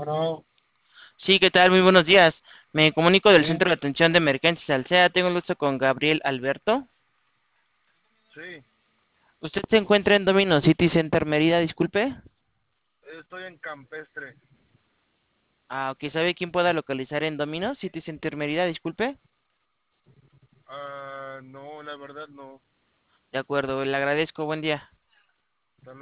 Bueno, Sí, ¿qué tal? Muy buenos días. Me comunico del sí, Centro de Atención de Emergencias Alsea. Tengo el gusto con Gabriel Alberto. sí, ¿Usted se encuentra en Domino City Center Mérida, disculpe? estoy en Campestre. Ok, ¿sabe quién pueda localizar en Domino City Center Mérida, disculpe? No, la verdad no. De acuerdo, le agradezco. Buen día.